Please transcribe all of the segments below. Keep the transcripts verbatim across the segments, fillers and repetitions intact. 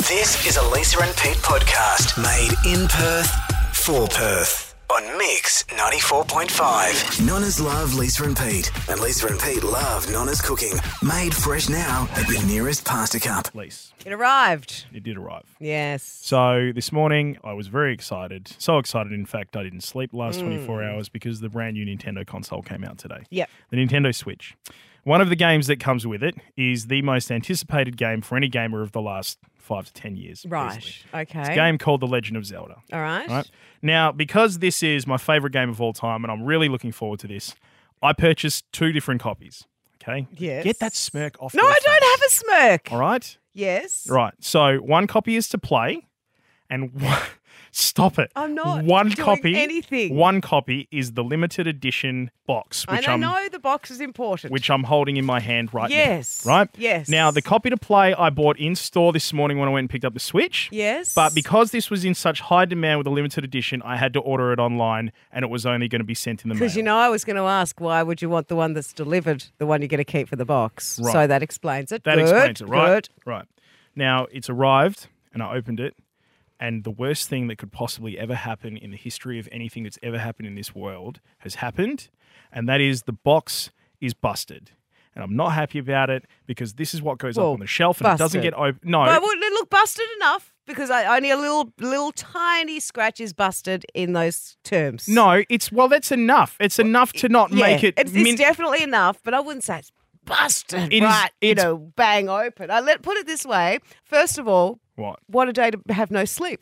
This is a Lisa and Pete podcast made in Perth for Perth on Mix ninety-four point five. Nonna's love Lisa and Pete, and Lisa and Pete love Nonna's cooking. Made fresh now at your nearest pasta cup. Lisa, It arrived. it did arrive. Yes. So this morning I was very excited. So excited, in fact, I didn't sleep the last twenty-four Mm. hours because the brand new Nintendo console came out today. Yep. The Nintendo Switch. One of the games that comes with it is the most anticipated game for any gamer of the last five to ten years. Right. easily. Okay. It's a game called The Legend of Zelda. All right. Right? Now, because this is my favourite game of all time and I'm really looking forward to this, I purchased two different copies. Okay? Yes. Get that smirk off No, your I don't face. have a smirk. All right? Yes. Right. So one copy is to play and one, stop it. I'm not one doing copy, anything. One copy is the limited edition box, I which know, I'm know the box is important. which I'm holding in my hand right Yes. now. Right? Yes. Now, the copy to play I bought in store this morning when I went and picked up the Switch. Yes. But because this was in such high demand with a limited edition, I had to order it online and it was only going to be sent in the mail. Because, you know, I was going to ask, why would you want the one that's delivered, the one you're going to keep for the box? Right. So that explains it. That Good, explains it, right? Good. Right. Now, it's arrived and I opened it. And the worst thing that could possibly ever happen in the history of anything that's ever happened in this world has happened. And that is the box is busted. And I'm not happy about it because this is what goes Well, up on the shelf and it doesn't busted. get open. No. But would it look busted enough? Because I, only a little, little tiny scratch is busted in those terms. No, it's, well, that's enough. It's enough to not Yeah, make it. It's, min- it's definitely enough, but I wouldn't say it's busted. It is- right, you it's- know, bang open. I let put it this way. First of all, What? what a day to have no sleep.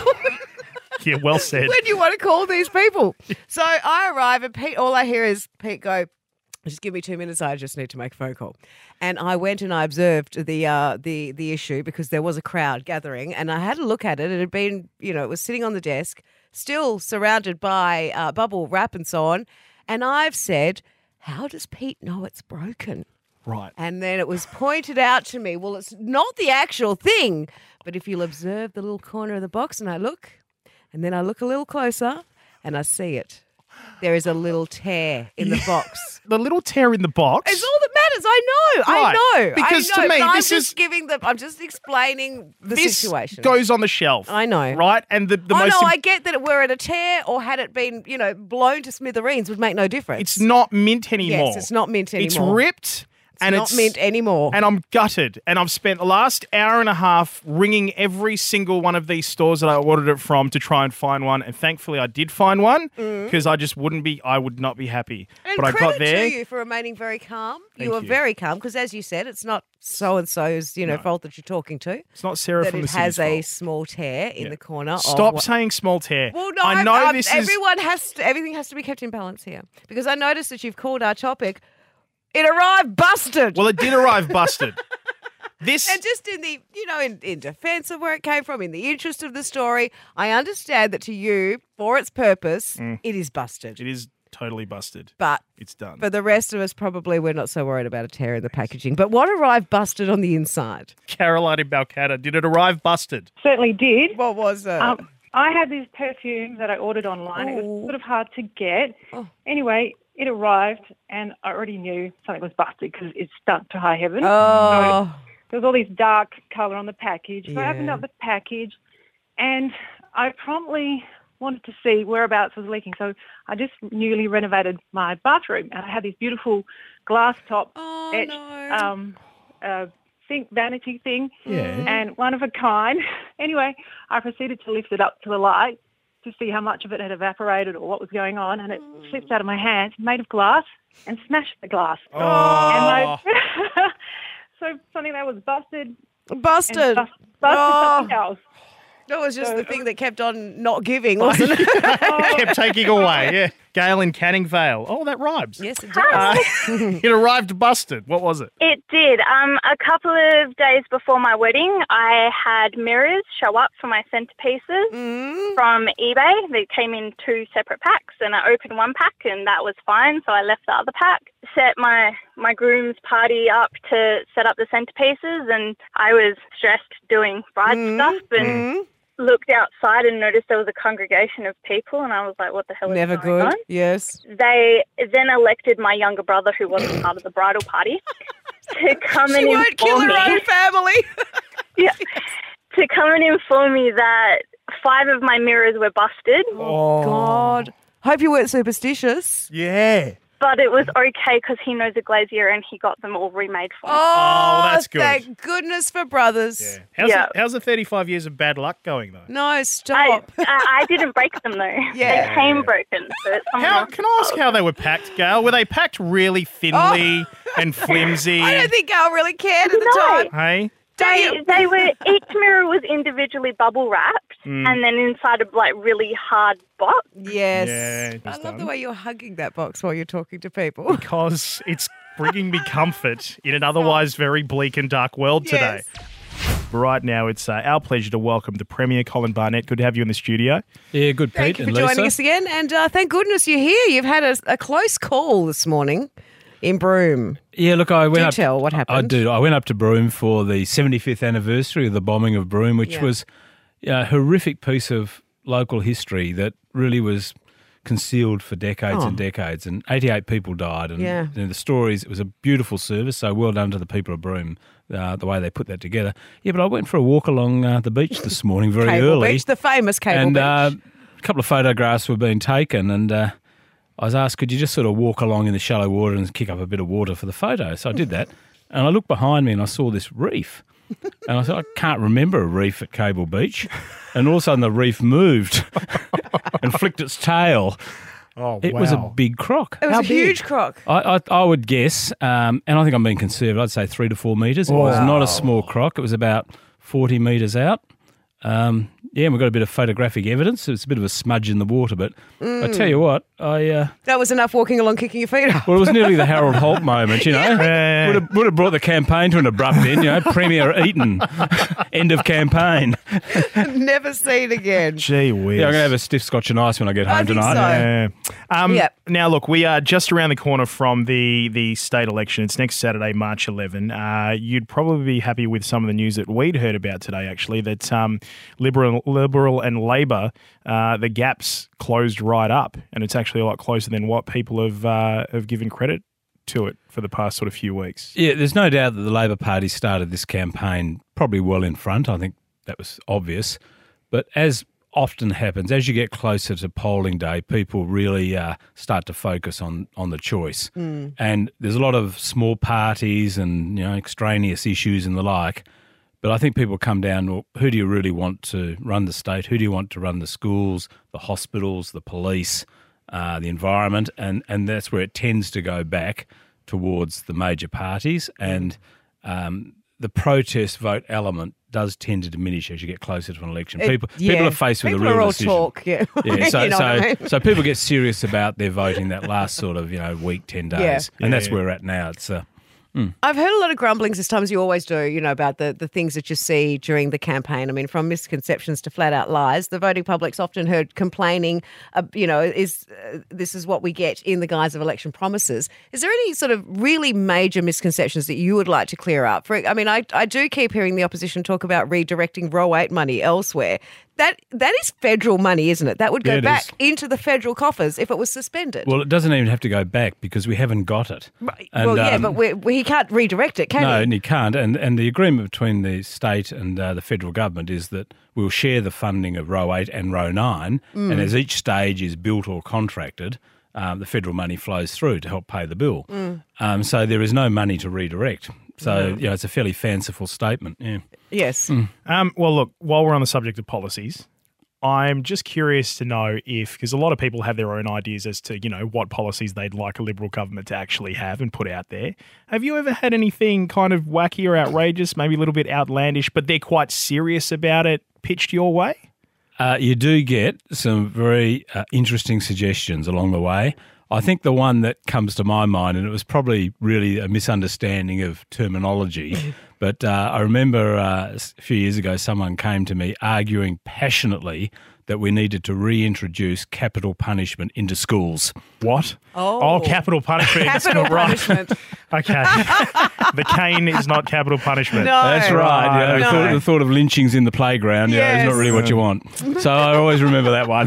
Yeah, well said. When you want to call these people. So I arrive and Pete, all I hear is Pete go, just give me two minutes. I just need to make a phone call. And I went and I observed the uh, the the issue because there was a crowd gathering, and I had a look at it. It had been, you know, it was sitting on the desk, still surrounded by uh, bubble wrap and so on. And I've said, how does Pete know it's broken? Right. And then it was pointed out to me, well, it's not the actual thing, but if you'll observe the little corner of the box, and I look, and then I look a little closer, and I see it. There is a little tear in the box. The little tear in the box. It's all that matters. I know. Right. I know. Because I know, to me, but this I'm is- just giving the. I'm just explaining the this situation. goes on the shelf. I know. Right? And the, the oh most no, im- I get that it were at a tear or had it been, you know, blown to smithereens would make no difference. it's not mint anymore. Yes, it's not mint It's anymore. ripped. It's and not it's mint anymore. And I'm gutted. And I've spent the last hour and a half ringing every single one of these stores that I ordered it from to try and find one. And thankfully, I did find one because I just wouldn't be. I would not be happy. And but I credit got there. to you for remaining very calm. Thank you were you. very calm because, as you said, it's not so and so's you know No. fault that you're talking to. It's not Sarah That from it the has City's a fault. small tear in Yeah. the corner. of Stop what- saying small tear. Well, no, I I'm- know I'm- this is. everyone has to, everything has to be kept in balance here because I noticed that you've called our topic. It arrived busted. Well, it did arrive busted. This. And just in the, you know, in, in defense of where it came from, in the interest of the story, I understand that to you, for its purpose, it is busted. Mm. It is totally busted. But It's done. for the rest of us, probably we're not so worried about a tear in the packaging. But what arrived busted on the inside? Caroline in Balcatta, did it arrive busted? Certainly did. What was it? Um, I had these perfumes that I ordered online. It Oh. was sort of hard to get. Oh. Anyway, it arrived, and I already knew something was busted because it stunk to high heaven. oh. So there was all this dark colour on the package. So I opened Yeah. up the package, and I promptly wanted to see whereabouts was leaking. So I just newly renovated my bathroom, and I had this beautiful glass top Oh, etched no. um, uh, sink vanity thing. Yeah. And one of a kind. Anyway, I proceeded to lift it up to the light to see how much of it had evaporated or what was going on, and it slipped out of my hands, made of glass, and smashed the glass. Oh. And I, so something that was busted and Busted. bust, busted Oh. something else. That was just So- the thing that kept on not giving, wasn't it? Kept taking away. Yeah. Gail in Canning Vale. Oh, that rhymes. Yes, it does. Uh, it arrived busted. What was it? It did. Um, a couple of days before my wedding, I had mirrors show up for my centerpieces Mm. from eBay. They came in two separate packs, and I opened one pack, and that was fine, so I left the other pack. Set my, my groom's party up to set up the centerpieces, and I was stressed doing bride Mm. stuff, and Mm. looked outside and noticed there was a congregation of people, and I was like, what the hell is Never going good. on? Yes. They then elected my younger brother, who wasn't part of the bridal party, to come She and won't kill inform her me. own family. Yeah, to someone informed me that five of my mirrors were busted, Oh, God. Hope you weren't superstitious. Yeah. but it was okay because he knows a glazier and he got them all remade for me. Oh, that's good. Thank goodness for brothers. Yeah. How's, Yeah. The, how's the thirty-five years of bad luck going, though? No, I, stop. I, I didn't break them though. Yeah. They came broken. So it's someone How, else's can I ask fault. how they were packed, Gail? Were they packed really thinly and flimsy? I don't think Gail really cared at the No. time. Hey? They, they were, each mirror was individually bubble wrapped Mm. and then inside a like really hard box. Yes. Yeah, it I was love the done. way you're hugging that box while you're talking to people. Because it's bringing me comfort in an otherwise very bleak and dark world today. Yes. But right now, it's uh, our pleasure to welcome the Premier, Colin Barnett. Good to have you in the studio. Yeah, good, Pete Thank you for and joining Lisa. us again. And uh, thank goodness you're here. You've had a, a close call this morning in Broome. Yeah, look, I went Do up. tell what I happened. do. I went up to Broome for the seventy-fifth anniversary of the bombing of Broome, which Yeah. was a horrific piece of local history that really was concealed for decades Oh. and decades. And eighty-eight people died. And Yeah. you know, the stories, it was a beautiful service. So well done to the people of Broome, uh, the way they put that together. Yeah, but I went for a walk along uh, the beach this morning very Cable early. Beach, the famous Cable and Beach. uh, a couple of photographs were being taken, and uh, I was asked, could you just sort of walk along in the shallow water and kick up a bit of water for the photo? So I did that, and I looked behind me and I saw this reef. And I thought, I can't remember a reef at Cable Beach. And all of a sudden the reef moved and flicked its tail. Oh, It was a big croc. it was how a huge big? croc. I, I, I would guess, um, and I think I'm being conservative, I'd say three to four metres. It was not a small croc. It was about forty metres out. Um, yeah, and we've got a bit of photographic evidence. It's a bit of a smudge in the water, but I tell you what, I uh, That was enough walking along kicking your feet up. well, it was nearly the Harold Holt moment, you know. Yeah. Would have, would have brought the campaign to an abrupt end, you know. Premier Eaton, end of campaign. Never seen again. Gee whiz. Yeah, I'm going to have a stiff scotch and ice when I get I home think tonight. so. Yeah. Um, Yep. Now, look, we are just around the corner from the, the state election. It's next Saturday, March eleventh. Uh, you'd probably be happy with some of the news that we'd heard about today, actually, that um, Liberal, Liberal and Labor, uh, the gap's closed right up, and it's actually a lot closer than what people have uh, have given credit to it for the past sort of few weeks. Yeah, there's no doubt that the Labor Party started this campaign probably well in front. I think that was obvious. But as often happens, as you get closer to polling day, people really uh, start to focus on, on the choice. Mm. And there's a lot of small parties and, you know, extraneous issues and the like. But I think people come down, well, who do you really want to run the state? Who do you want to run the schools, the hospitals, the police, uh, the environment? And, and that's where it tends to go back towards the major parties. And um, the protest vote element does tend to diminish as you get closer to an election. It- People yeah. people are faced with People a real are all decision. talk, yeah. Yeah, so You know so, what I mean? so people get serious about their voting that last sort of, you know, week, ten days. Yeah. And that's Yeah. where we're at now. It's uh, I've heard a lot of grumblings this time, as you always do, you know, about the, the things that you see during the campaign. I mean, from misconceptions to flat out lies. The voting public's often heard complaining, uh, you know, is uh, this is what we get in the guise of election promises. Is there any sort of really major misconceptions that you would like to clear up? For, I mean, I, I do keep hearing the opposition talk about redirecting row eight money elsewhere. That That is federal money, isn't it? That would go Yeah, it back is. into the federal coffers if it was suspended. well, it doesn't even have to go back because we haven't got it. Right. And, well, yeah, um, but we, we, he can't redirect it, can No, he? and you can't. And and the agreement between the state and uh, the federal government is that we'll share the funding of row eight and row nine, Mm. and as each stage is built or contracted, um, the federal money flows through to help pay the bill. Mm. Um, so there is no money to redirect. So you know, it's a fairly fanciful statement. Yeah. Yes. Um, well, look, while we're on the subject of policies, I'm just curious to know if, because a lot of people have their own ideas as to, you know, what policies they'd like a Liberal government to actually have and put out there. Have you ever had anything kind of wacky or outrageous, maybe a little bit outlandish, but they're quite serious about it, pitched your way? Uh, you do get some very uh, interesting suggestions along the way. I think the one that comes to my mind, and it was probably really a misunderstanding of terminology, but uh, I remember uh, a few years ago someone came to me arguing passionately that we needed to reintroduce capital punishment into schools. What? Oh. capital punishment. Capital Right. punishment. Okay. The cane is not capital punishment. No. That's right. You know, No. the, thought, the thought of lynchings in the playground you know, is not Yes. really what you want. So I always remember that one.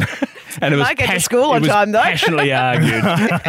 And it was I get to pas- school on it was time, though. passionately argued.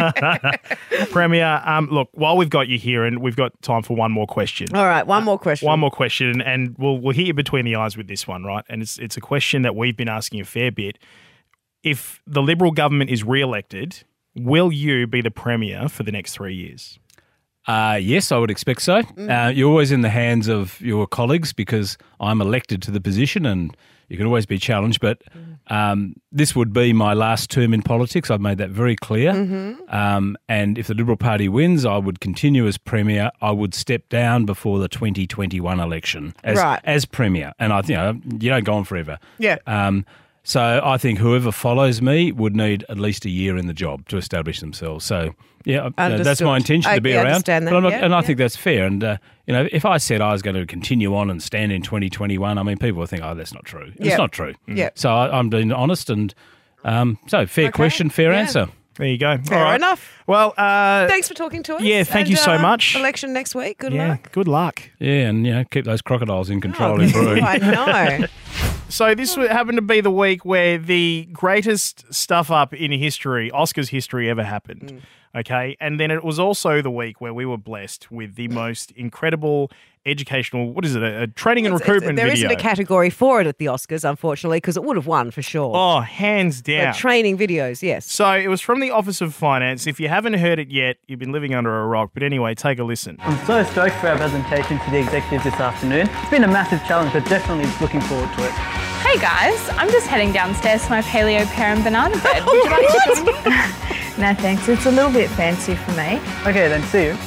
Premier, um, look, while we've got you here, and we've got time for one more question. All right, one more question. One more question, and we'll we'll hit you between the eyes with this one, right? And it's it's a question that we've been asking a fair bit. If the Liberal government is re-elected, will you be the Premier for the next three years? Uh, yes, I would expect so. Uh, you're always in the hands of your colleagues because I'm elected to the position and you can always be challenged. But um, this would be my last term in politics. I've made that very clear. Mm-hmm. Um, and if the Liberal Party wins, I would continue as Premier. I would step down before the twenty twenty-one election as, Right. as Premier. And I think, you know, you don't go on forever. Yeah. Um, so I think whoever follows me would need at least a year in the job to establish themselves. So, yeah, uh, that's Understood. my intention I to be I around. understand that, But I'm not, yeah, and I yeah. think that's fair. And, uh, you know, if I said I was going to continue on and stand in twenty twenty-one, I mean, people would think, oh, that's not true. It's Yeah. not true. Yeah. So I, I'm being honest and um, so fair Okay. question, fair Yeah. answer. There you go. Fair All right. enough. Well, uh, Thanks for talking to us. yeah, thank you And, so uh, much. Election next week. Good yeah, luck. good luck. Yeah, and, you know, keep those crocodiles in control in Oh, Brewery. I know. So this w- happened to be the week where the greatest stuff up in history, Oscars history, ever happened. Okay, and then it was also the week where we were blessed with the most incredible educational, what is it, a, a training and It's- it's- recruitment there video. isn't a category for it at the Oscars, unfortunately, because it would have won for sure. Oh, hands The down. training videos, yes. So it was from the Office of Finance. If you haven't heard it yet, you've been living under a rock. But anyway, take a listen. I'm so stoked for our presentation to the executives this afternoon. It's been a massive challenge, but definitely looking forward to it. Hey guys, I'm just heading downstairs to my paleo pear and banana bed. Would you like to join me? No thanks, it's a little bit fancy for me. Okay, then see you.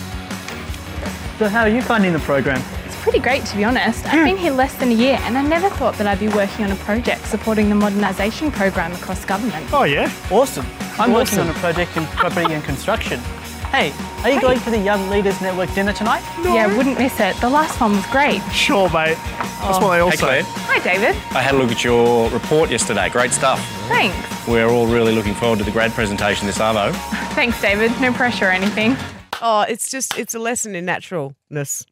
So how are you finding the program? It's pretty great to be honest. I've been here less than a year and I never thought that I'd be working on a project supporting the modernisation program across government. Oh, yeah? Awesome. I'm working Awesome. on a project in property and construction. Hey, are you going to the Young Leaders Network dinner tonight? Yeah, wouldn't miss it. The last one was great. Sure, mate. That's what they all Hey say. Claire, Hi David. I had a look at your report yesterday. Great stuff. Thanks. We're all really looking forward to the grad presentation this arvo. Thanks David. No pressure or anything. Oh, it's just, it's a lesson in naturalness.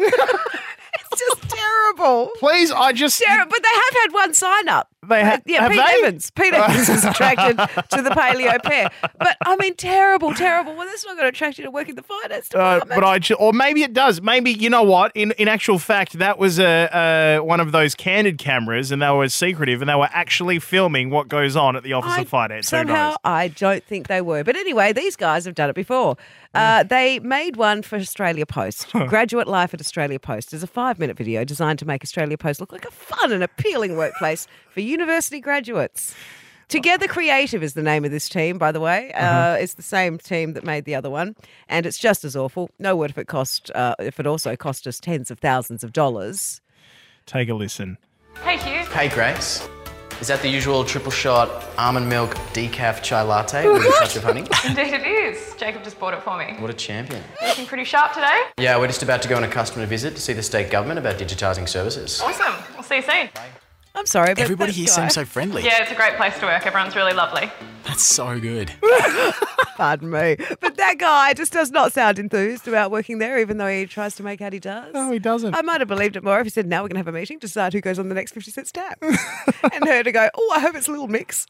It's just terrible. Please, I just... Terrible. But they have had one sign up. They ha- Uh, yeah, have Pete they? Evans. Pete Evans is attracted to the paleo pear. But I mean, terrible, terrible. Well, that's not going to attract you to work in the finance Uh, department. but I, ju- or maybe it does. Maybe you know what? In in actual fact, that was a, a one of those candid cameras, and they were secretive, and they were actually filming what goes on at the Office I- of Finance. Who Somehow, knows? I don't think they were. But anyway, these guys have done it before. Uh, they made one for Australia Post. Graduate Life at Australia Post is a five-minute video designed to make Australia Post look like a fun and appealing workplace for university graduates. Together Creative is the name of this team, by the way. Uh, it's the same team that made the other one, and it's just as awful. No word if it cost, uh, if it also cost us tens of thousands of dollars. Take a listen. Hey Hugh. Hey Grace, is that the usual triple shot almond milk decaf chai latte with a touch of honey? Indeed it is. Jacob just bought it for me. What a champion. Looking pretty sharp today. Yeah, we're just about to go on a customer visit to see the state government about digitising services. Awesome. We'll see you soon. I'm sorry, but Everybody that here guy- seems so friendly. Yeah, it's a great place to work. Everyone's really lovely. That's so good. Pardon me. But that guy just does not sound enthused about working there, even though he tries to make out he does. No, he doesn't. I might have believed it more if he said, now we're going to have a meeting to decide who goes on the next fifty cent tab. And her to go, oh, I hope it's a little mix.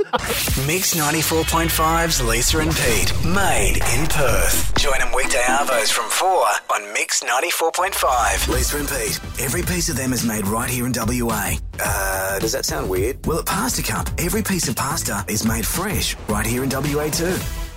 Mix ninety-four point five's Lisa and Pete. Made in Perth. Join them weekday arvos from four on Mix ninety-four point five. Lisa and Pete. Every piece of them is made right here in W A. Uh, does that sound weird? Well, at Pasta Cup, every piece of pasta is made fresh right here in W A too.